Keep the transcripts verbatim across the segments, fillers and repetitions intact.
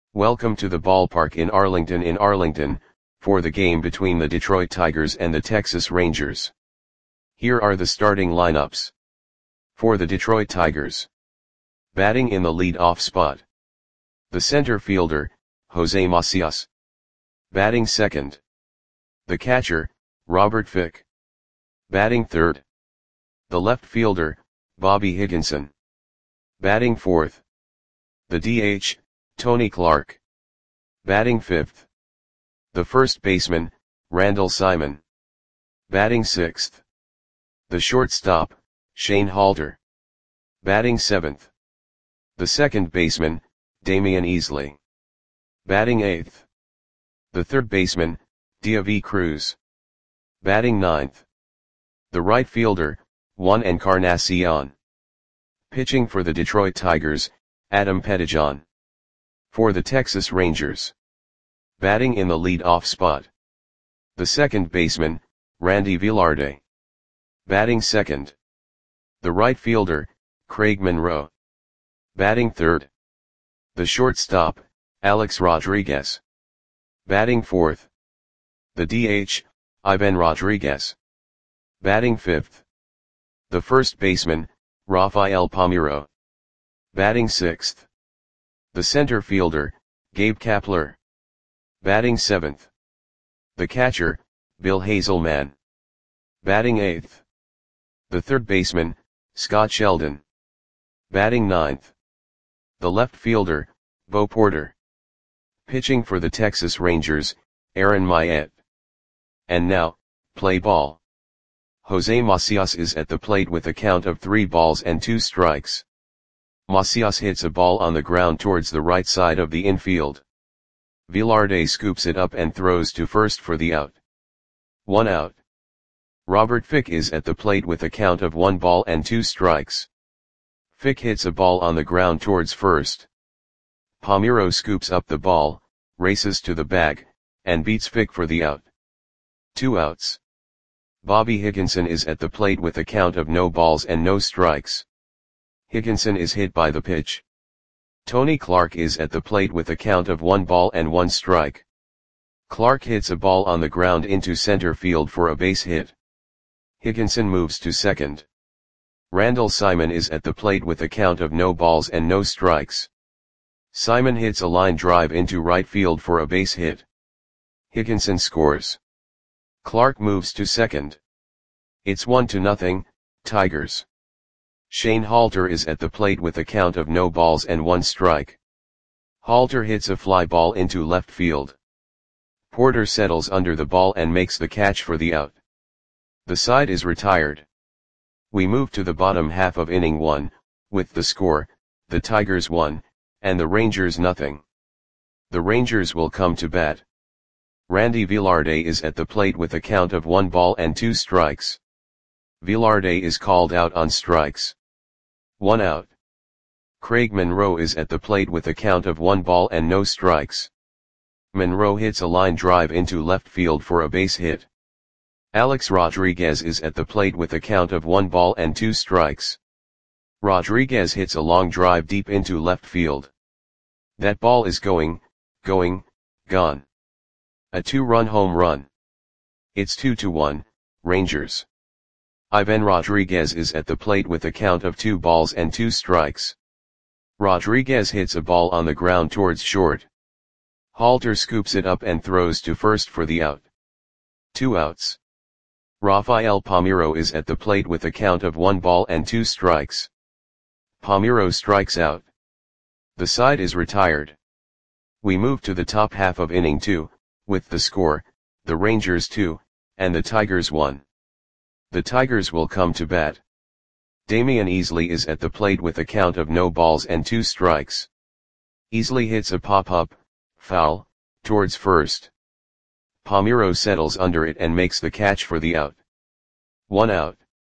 Welcome to the ballpark in Arlington in Arlington, for the game between the Detroit Tigers and the Texas Rangers. Here are the starting lineups. For the Detroit Tigers. Batting in the lead-off spot. The center fielder, Jose Macias. Batting second. The catcher, Robert Fick. Batting third. The left fielder, Bobby Higginson. Batting fourth. The D H, Tony Clark. Batting fifth. The first baseman, Randall Simon. Batting sixth. The shortstop, Shane Halter. Batting seventh. The second baseman, Damian Easley. Batting eighth. The third baseman, Deivi Cruz. Batting ninth. The right fielder, Juan Encarnacion. Pitching for the Detroit Tigers, Adam Pettijohn. For the Texas Rangers. Batting in the lead-off spot. The second baseman, Randy Velarde. Batting second. The right fielder, Craig Monroe. Batting third. The shortstop, Alex Rodriguez. Batting fourth. The D H, Ivan Rodriguez. Batting fifth. The first baseman, Rafael Palmeiro. Batting sixth. The center fielder, Gabe Kapler. Batting seventh. The catcher, Bill Hazelman. Batting eighth. The third baseman, Scott Sheldon. Batting ninth. The left fielder, Bo Porter. Pitching for the Texas Rangers, Aaron Myatt. And now, play ball. Jose Macias is at the plate with a count of three balls and two strikes. Macias hits a ball on the ground towards the right side of the infield. Velarde scoops it up and throws to first for the out. One out. Robert Fick is at the plate with a count of one ball and two strikes. Fick hits a ball on the ground towards first. Palmeiro scoops up the ball, races to the bag, and beats Fick for the out. Two outs. Bobby Higginson is at the plate with a count of no balls and no strikes. Higginson is hit by the pitch. Tony Clark is at the plate with a count of one ball and one strike. Clark hits a ball on the ground into center field for a base hit. Higginson moves to second. Randall Simon is at the plate with a count of no balls and no strikes. Simon hits a line drive into right field for a base hit. Higginson scores. Clark moves to second. It's one to nothing, Tigers. Shane Halter is at the plate with a count of no balls and one strike. Halter hits a fly ball into left field. Porter settles under the ball and makes the catch for the out. The side is retired. We move to the bottom half of inning one, with the score, the Tigers one, and the Rangers nothing. The Rangers will come to bat. Randy Velarde is at the plate with a count of one ball and two strikes. Velarde is called out on strikes. One out. Craig Monroe is at the plate with a count of one ball and no strikes. Monroe hits a line drive into left field for a base hit. Alex Rodriguez is at the plate with a count of one ball and two strikes. Rodriguez hits a long drive deep into left field. That ball is going, going, gone. A two-run home run. It's two to one, Rangers. Ivan Rodriguez is at the plate with a count of two balls and two strikes. Rodriguez hits a ball on the ground towards short. Halter scoops it up and throws to first for the out. Two outs. Rafael Palmeiro is at the plate with a count of one ball and two strikes. Palmeiro strikes out. The side is retired. We move to the top half of inning two, with the score, the Rangers two, and the Tigers one. The Tigers will come to bat. Damian Easley is at the plate with a count of no balls and two strikes. Easley hits a pop-up, foul, towards first. Palmeiro settles under it and makes the catch for the out. One out.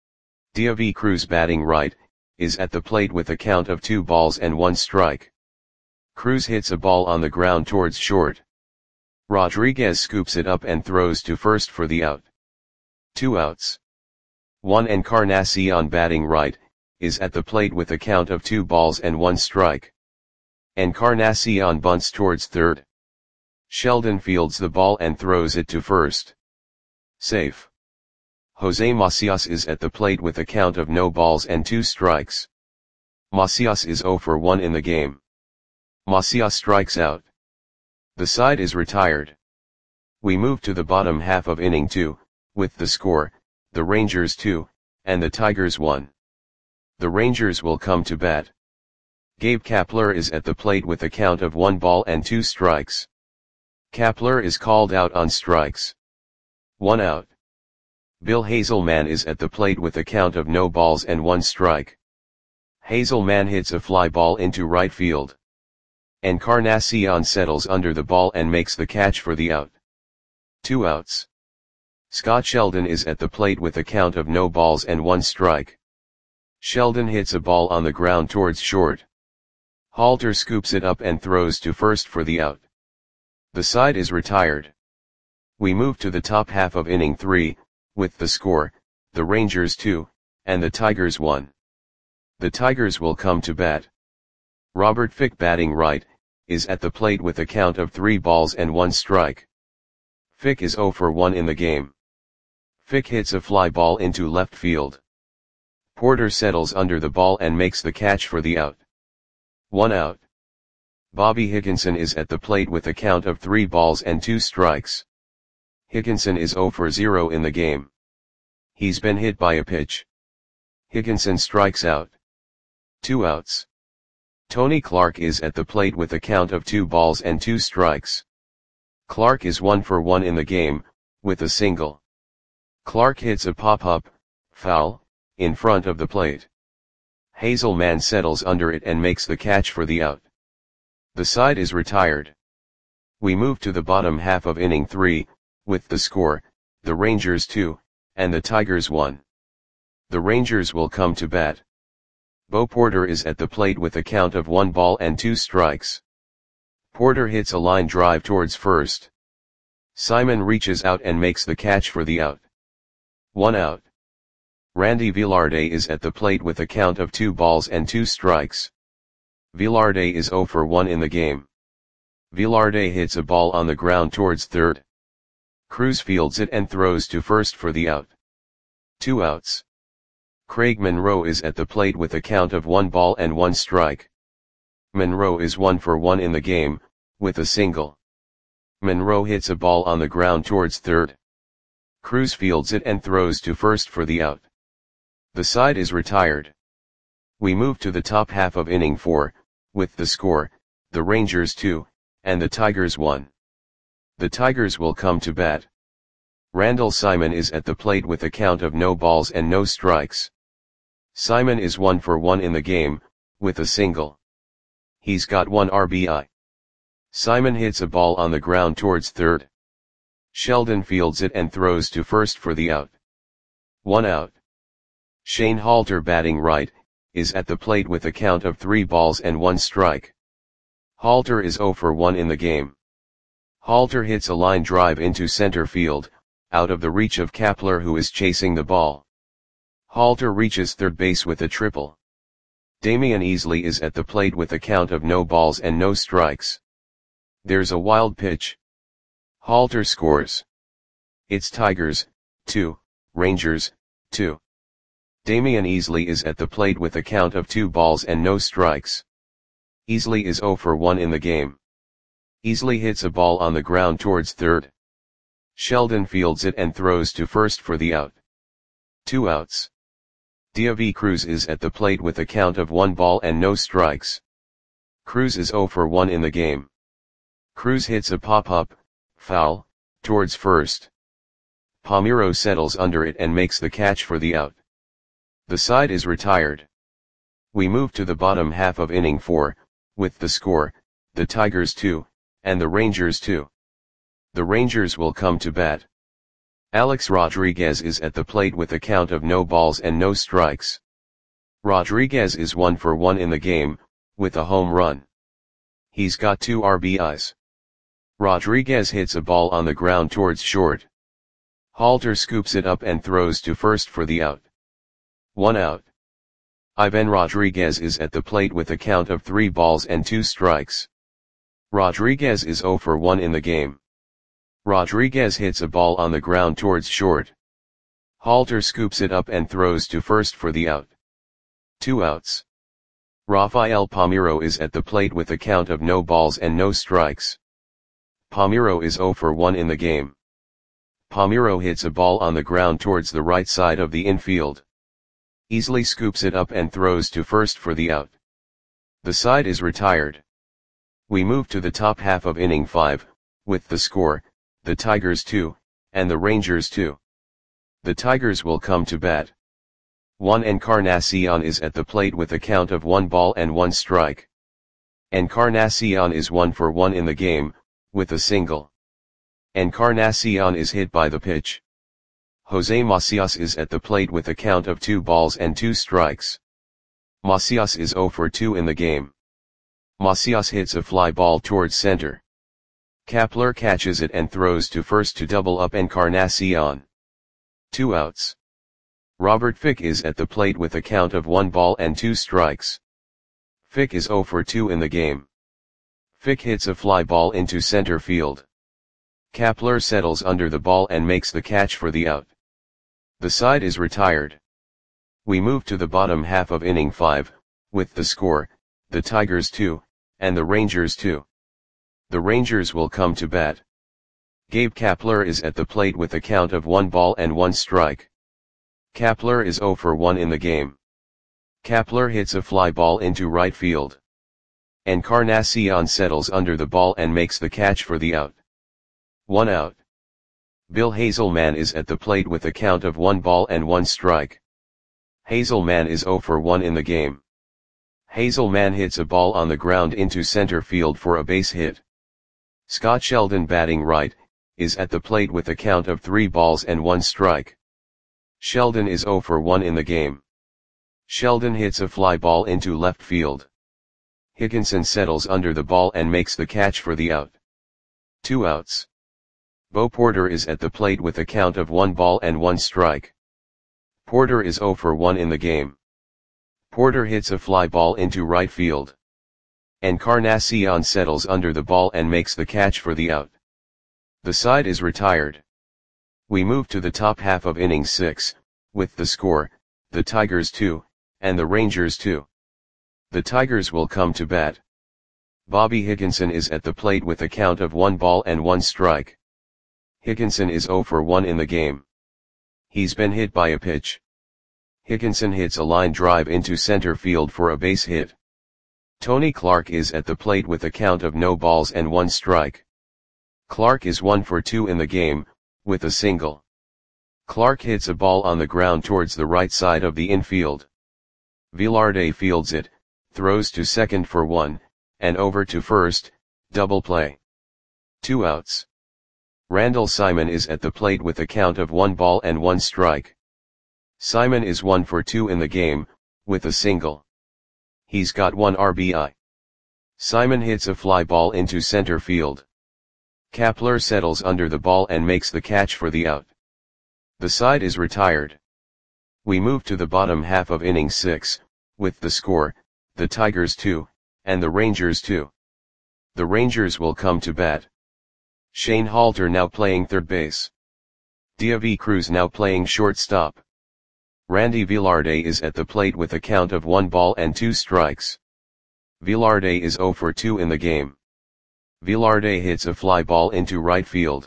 Deivi Cruz batting right, is at the plate with a count of two balls and one strike. Cruz hits a ball on the ground towards short. Rodriguez scoops it up and throws to first for the out. Two outs. Juan Encarnacion batting right, is at the plate with a count of two balls and one strike. Encarnacion bunts towards third. Sheldon fields the ball and throws it to first. Safe. Jose Macias is at the plate with a count of no balls and two strikes. Macias is zero for one in the game. Macias strikes out. The side is retired. We move to the bottom half of inning two, with the score, the Rangers two, and the Tigers one. The Rangers will come to bat. Gabe Kapler is at the plate with a count of one ball and two strikes. Kapler is called out on strikes. One out. Bill Hazelman is at the plate with a count of no balls and one strike. Hazelman hits a fly ball into right field. Encarnacion settles under the ball and makes the catch for the out. Two outs. Scott Sheldon is at the plate with a count of no balls and one strike. Sheldon hits a ball on the ground towards short. Halter scoops it up and throws to first for the out. The side is retired. We move to the top half of inning three, with the score, the Rangers two, and the Tigers one. The Tigers will come to bat. Robert Fick, batting right, is at the plate with a count of three balls and one strike. Fick is zero for one in the game. Fick hits a fly ball into left field. Porter settles under the ball and makes the catch for the out. One out. Bobby Higginson is at the plate with a count of three balls and two strikes. Higginson is zero for zero in the game. He's been hit by a pitch. Higginson strikes out. Two outs. Tony Clark is at the plate with a count of two balls and two strikes. Clark is one for one in the game, with a single. Clark hits a pop-up, foul, in front of the plate. Hazelman settles under it and makes the catch for the out. The side is retired. We move to the bottom half of inning three, with the score, the Rangers two, and the Tigers one. The Rangers will come to bat. Bo Porter is at the plate with a count of one ball and two strikes. Porter hits a line drive towards first. Simon reaches out and makes the catch for the out. One out. Randy Velarde is at the plate with a count of two balls and two strikes. Velarde is zero for one in the game. Velarde hits a ball on the ground towards third. Cruz fields it and throws to first for the out. Two outs. Craig Monroe is at the plate with a count of one ball and one strike. Monroe is one for one in the game, with a single. Monroe hits a ball on the ground towards third. Cruz fields it and throws to first for the out. The side is retired. We move to the top half of inning four, with the score, the Rangers two, and the Tigers one. The Tigers will come to bat. Randall Simon is at the plate with a count of no balls and no strikes. Simon is one for one in the game, with a single. He's got one R B I. Simon hits a ball on the ground towards third. Sheldon fields it and throws to first for the out. One out. Shane Halter, batting right, is at the plate with a count of three balls and one strike. Halter is zero for one in the game. Halter hits a line drive into center field, out of the reach of Kapler, who is chasing the ball. Halter reaches third base with a triple. Damian Easley is at the plate with a count of no balls and no strikes. There's a wild pitch. Halter scores. It's Tigers, two, Rangers, two. Damian Easley is at the plate with a count of two balls and no strikes. Easley is zero for one in the game. Easley hits a ball on the ground towards third. Sheldon fields it and throws to first for the out. Two outs. Diavi Cruz is at the plate with a count of one ball and no strikes. Cruz is zero for one in the game. Cruz hits a pop-up, foul, towards first. Palmeiro settles under it and makes the catch for the out. The side is retired. We move to the bottom half of inning four, with the score, the Tigers two, and the Rangers two. The Rangers will come to bat. Alex Rodriguez is at the plate with a count of no balls and no strikes. Rodriguez is one for one in the game, with a home run. He's got two R B Is. Rodriguez hits a ball on the ground towards short. Halter scoops it up and throws to first for the out. One out. Ivan Rodriguez is at the plate with a count of three balls and two strikes. Rodriguez is zero for one in the game. Rodriguez hits a ball on the ground towards short. Halter scoops it up and throws to first for the out. Two outs. Rafael Palmeiro is at the plate with a count of no balls and no strikes. Palmeiro is zero for one in the game. Palmeiro hits a ball on the ground towards the right side of the infield. Easily scoops it up and throws to first for the out. The side is retired. We move to the top half of inning five, with the score, the Tigers two, and the Rangers two. The Tigers will come to bat. Juan Encarnacion is at the plate with a count of one ball and one strike. Encarnacion is one for one in the game, with a single. Encarnacion is hit by the pitch. Jose Macias is at the plate with a count of two balls and two strikes. Macias is zero for two in the game. Macias hits a fly ball towards center. Kapler catches it and throws to first to double up Encarnacion. Two outs. Robert Fick is at the plate with a count of one ball and two strikes. Fick is zero for two in the game. Fick hits a fly ball into center field. Kapler settles under the ball and makes the catch for the out. The side is retired. We move to the bottom half of inning five, with the score, the Tigers two, and the Rangers two. The Rangers will come to bat. Gabe Kapler is at the plate with a count of one ball and one strike. Kapler is zero for one in the game. Kapler hits a fly ball into right field. Encarnacion settles under the ball and makes the catch for the out. One out. Bill Hazelman is at the plate with a count of one ball and one strike. Hazelman is zero for one in the game. Hazelman hits a ball on the ground into center field for a base hit. Scott Sheldon, batting right, is at the plate with a count of three balls and one strike. Sheldon is zero for one in the game. Sheldon hits a fly ball into left field. Higginson settles under the ball and makes the catch for the out. Two outs. Bo Porter is at the plate with a count of one ball and one strike. Porter is zero for one in the game. Porter hits a fly ball into right field. Encarnacion settles under the ball and makes the catch for the out. The side is retired. We move to the top half of inning six, with the score, the Tigers two, and the Rangers two. The Tigers will come to bat. Bobby Higginson is at the plate with a count of one ball and one strike. Higginson is zero for one in the game. He's been hit by a pitch. Higginson hits a line drive into center field for a base hit. Tony Clark is at the plate with a count of no balls and one strike. Clark is one for two in the game, with a single. Clark hits a ball on the ground towards the right side of the infield. Velarde fields it, throws to second for one, and over to first, double play. Two outs. Randall Simon is at the plate with a count of one ball and one strike. Simon is one for two in the game, with a single. He's got one R B I. Simon hits a fly ball into center field. Kapler settles under the ball and makes the catch for the out. The side is retired. We move to the bottom half of inning six, with the score, the Tigers two, and the Rangers two. The Rangers will come to bat. Shane Halter now playing third base. Diavi Cruz now playing shortstop. Randy Velarde is at the plate with a count of one ball and two strikes. Velarde is zero for two in the game. Velarde hits a fly ball into right field.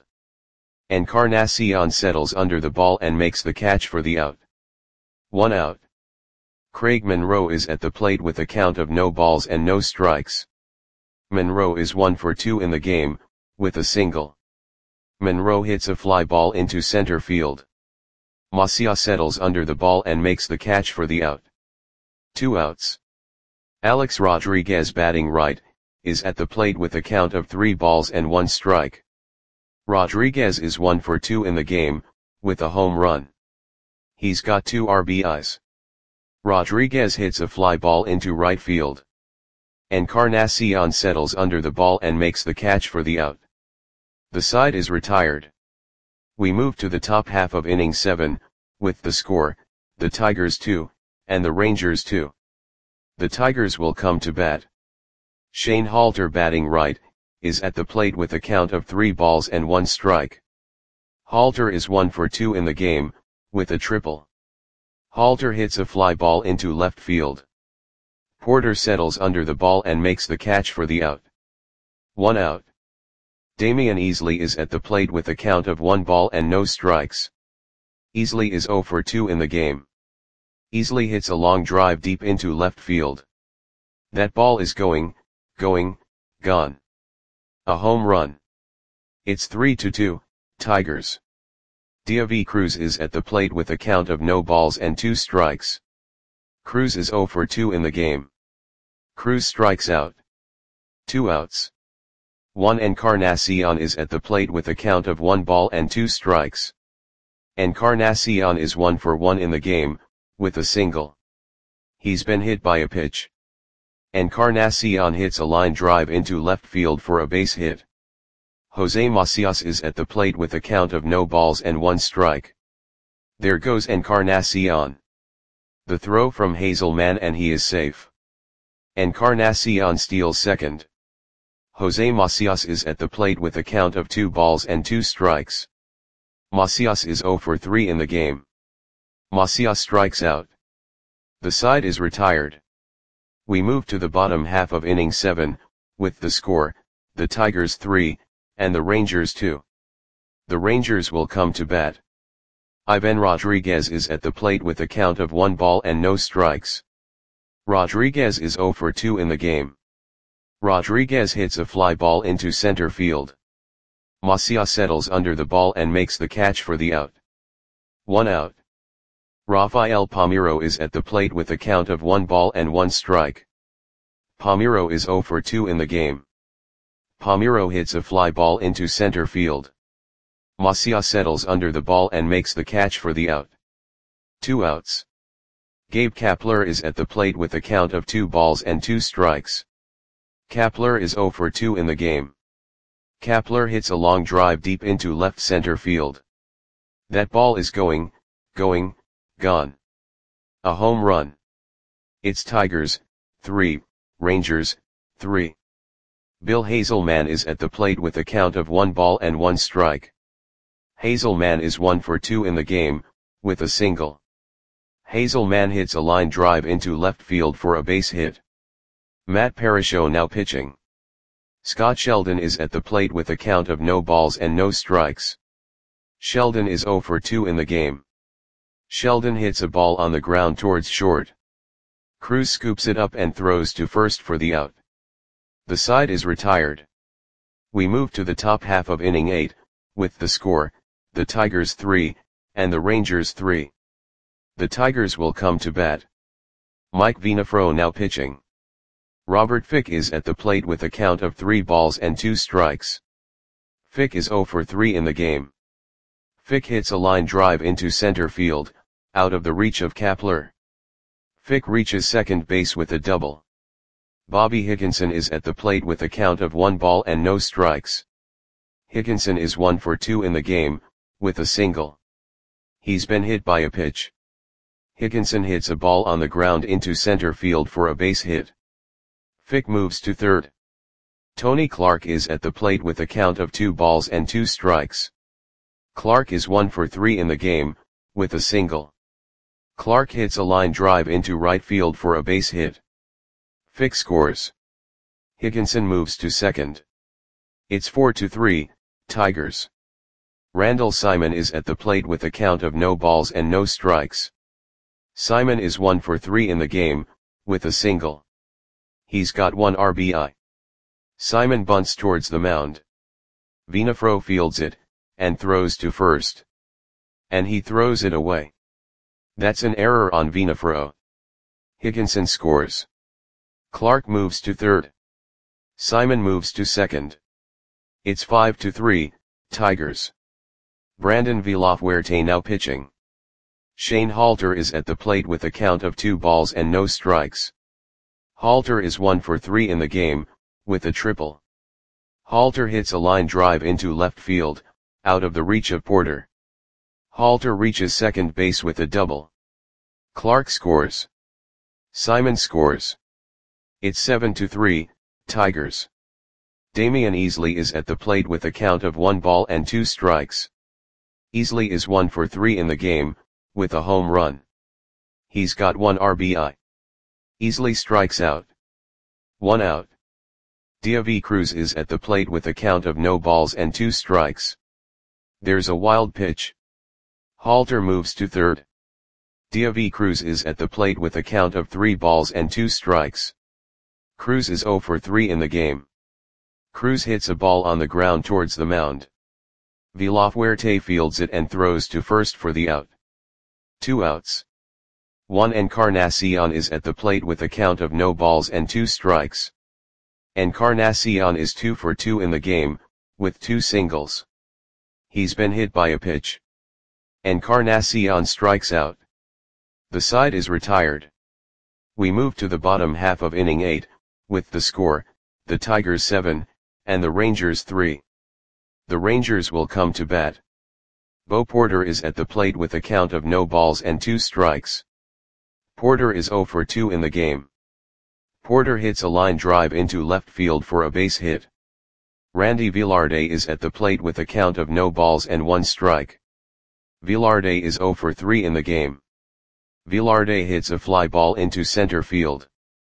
Encarnacion settles under the ball and makes the catch for the out. One out. Craig Monroe is at the plate with a count of no balls and no strikes. Monroe is one for two in the game, with a single. Monroe hits a fly ball into center field. Macias settles under the ball and makes the catch for the out. Two outs. Alex Rodriguez, batting right, is at the plate with a count of three balls and one strike. Rodriguez is one for two in the game, with a home run. He's got two R B Is. Rodriguez hits a fly ball into right field. Encarnacion settles under the ball and makes the catch for the out. The side is retired. We move to the top half of inning seven, with the score, the Tigers two, and the Rangers two. The Tigers will come to bat. Shane Halter, batting right, is at the plate with a count of three balls and one strike. Halter is one for two in the game, with a triple. Halter hits a fly ball into left field. Porter settles under the ball and makes the catch for the out. One out. Damian Easley is at the plate with a count of one ball and no strikes. Easley is zero for two in the game. Easley hits a long drive deep into left field. That ball is going, going, gone. A home run. It's three to two, Tigers. Diavi Cruz is at the plate with a count of no balls and two strikes. Cruz is zero for two in the game. Cruz strikes out. Two outs. Juan Encarnacion is at the plate with a count of one ball and two strikes. Encarnacion is one for one in the game, with a single. He's been hit by a pitch. Encarnacion hits a line drive into left field for a base hit. Jose Macias is at the plate with a count of no balls and one strike. There goes Encarnacion. The throw from Hazelman and he is safe. Encarnacion steals second. Jose Macias is at the plate with a count of two balls and two strikes. Macias is zero for three in the game. Macias strikes out. The side is retired. We move to the bottom half of inning seven, with the score, the Tigers three, and the Rangers two. The Rangers will come to bat. Ivan Rodriguez is at the plate with a count of one ball and no strikes. Rodriguez is zero for two in the game. Rodriguez hits a fly ball into center field. Macias settles under the ball and makes the catch for the out. One out. Rafael Palmeiro is at the plate with a count of one ball and one strike. Palmeiro is zero for two in the game. Palmeiro hits a fly ball into center field. Macias settles under the ball and makes the catch for the out. Two outs. Gabe Kapler is at the plate with a count of two balls and two strikes. Kapler is zero for two in the game. Kapler hits a long drive deep into left center field. That ball is going, going, gone. A home run. It's Tigers, three, Rangers, three. Bill Hazelman is at the plate with a count of one ball and one strike. Hazelman is one for two in the game, with a single. Hazelman hits a line drive into left field for a base hit. Matt Parasho now pitching. Scott Sheldon is at the plate with a count of no balls and no strikes. Sheldon is zero for two in the game. Sheldon hits a ball on the ground towards short. Cruz scoops it up and throws to first for the out. The side is retired. We move to the top half of inning eight, with the score, the Tigers three, and the Rangers three. The Tigers will come to bat. Mike Vinafro now pitching. Robert Fick is at the plate with a count of three balls and two strikes. Fick is zero for three in the game. Fick hits a line drive into center field, out of the reach of Kapler. Fick reaches second base with a double. Bobby Higginson is at the plate with a count of one ball and no strikes. Higginson is one for two in the game, with a single. He's been hit by a pitch. Higginson hits a ball on the ground into center field for a base hit. Fick moves to third. Tony Clark is at the plate with a count of two balls and two strikes. Clark is one for three in the game, with a single. Clark hits a line drive into right field for a base hit. Fick scores. Higginson moves to second. It's four to three, Tigers. Randall Simon is at the plate with a count of no balls and no strikes. Simon is one for three in the game, with a single. He's got one R B I. Simon bunts towards the mound. Vinafro fields it, and throws to first. And he throws it away. That's an error on Vinafro. Higginson scores. Clark moves to third. Simon moves to second. It's five to three, Tigers. Brandon Villafuerte now pitching. Shane Halter is at the plate with a count of two balls and no strikes. Halter is one for three in the game, with a triple. Halter hits a line drive into left field, out of the reach of Porter. Halter reaches second base with a double. Clark scores. Simon scores. It's seven to three, Tigers. Damian Easley is at the plate with a count of one ball and two strikes. Easley is one for three in the game, with a home run. He's got one R B I. Easley strikes out. One out. Diavy Cruz is at the plate with a count of no balls and two strikes. There's a wild pitch. Halter moves to third. Diavy Cruz is at the plate with a count of three balls and two strikes. Cruz is zero for three in the game. Cruz hits a ball on the ground towards the mound. Villafuerte fields it and throws to first for the out. Two outs. Juan Encarnacion is at the plate with a count of no balls and two strikes. Encarnacion is two for two in the game, with two singles. He's been hit by a pitch. Encarnacion strikes out. The side is retired. We move to the bottom half of inning eight, with the score, the Tigers seven, and the Rangers three. The Rangers will come to bat. Bo Porter is at the plate with a count of no balls and two strikes. Porter is zero for two in the game. Porter hits a line drive into left field for a base hit. Randy Velarde is at the plate with a count of no balls and one strike. Velarde is zero for three in the game. Velarde hits a fly ball into center field.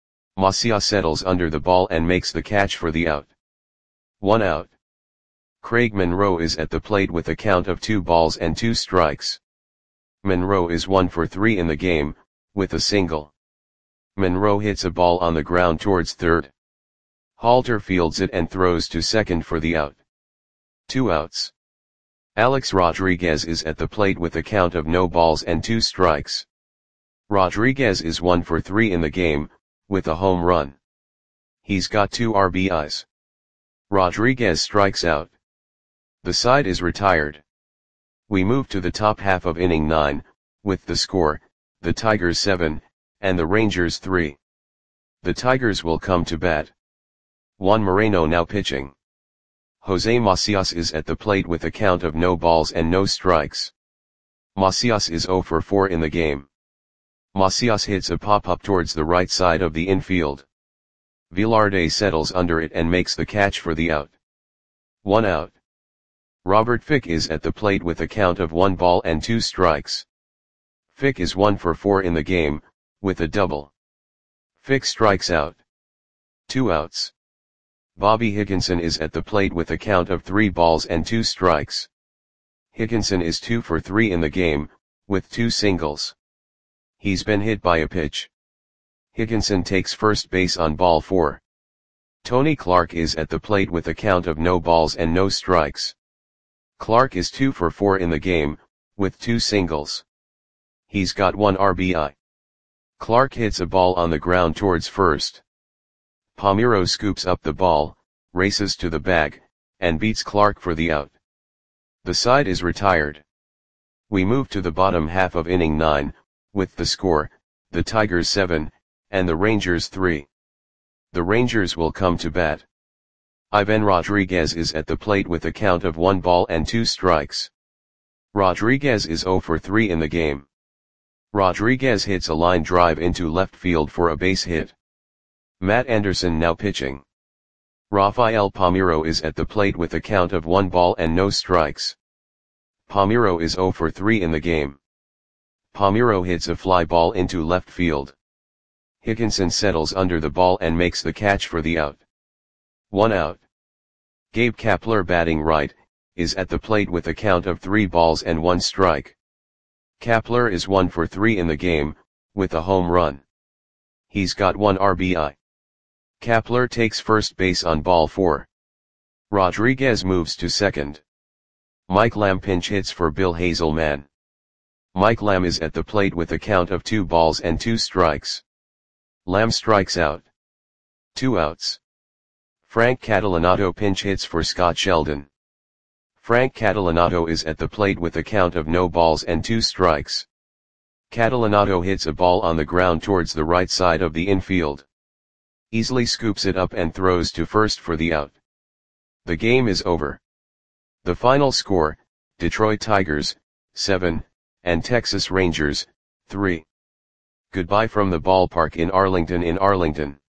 Macias settles under the ball and makes the catch for the out. One out. Craig Monroe is at the plate with a count of two balls and two strikes. Monroe is one for three in the game, with a single. Monroe hits a ball on the ground towards third. Halter fields it and throws to second for the out. Two outs. Alex Rodriguez is at the plate with a count of no balls and two strikes. Rodriguez is one for three in the game, with a home run. He's got two R B Is. Rodriguez strikes out. The side is retired. We move to the top half of inning nine, with the score, the Tigers seven, and the Rangers three. The Tigers will come to bat. Juan Moreno now pitching. Jose Macias is at the plate with a count of no balls and no strikes. Macias is zero for four in the game. Macias hits a pop-up towards the right side of the infield. Velarde settles under it and makes the catch for the out. One out. Robert Fick is at the plate with a count of one ball and two strikes. Fick is one for four in the game, with a double. Fick strikes out. Two outs. Bobby Higginson is at the plate with a count of three balls and two strikes. Higginson is two for three in the game, with two singles. He's been hit by a pitch. Higginson takes first base on ball four. Tony Clark is at the plate with a count of no balls and no strikes. Clark is two for four in the game, with two singles. He's got one R B I. Clark hits a ball on the ground towards first. Palmeiro scoops up the ball, races to the bag, and beats Clark for the out. The side is retired. We move to the bottom half of inning nine, with the score, the Tigers seven, and the Rangers three. The Rangers will come to bat. Ivan Rodriguez is at the plate with a count of one ball and two strikes. Rodriguez is zero for three in the game. Rodriguez hits a line drive into left field for a base hit. Matt Anderson now pitching. Rafael Palmeiro is at the plate with a count of one ball and no strikes. Palmeiro is zero for three in the game. Palmeiro hits a fly ball into left field. Higginson settles under the ball and makes the catch for the out. One out. Gabe Kapler, batting right, is at the plate with a count of three balls and one strike. Kapler is one for three in the game, with a home run. He's got one R B I. Kapler takes first base on ball four. Rodriguez moves to second. Mike Lamb pinch hits for Bill Hazelman. Mike Lamb is at the plate with a count of two balls and two strikes. Lamb strikes out. Two outs. Frank Catalanato pinch hits for Scott Sheldon. Frank Catalanato is at the plate with a count of no balls and two strikes. Catalanato hits a ball on the ground towards the right side of the infield. Easily scoops it up and throws to first for the out. The game is over. The final score, Detroit Tigers, seven, and Texas Rangers, three. Goodbye from the ballpark in Arlington in Arlington.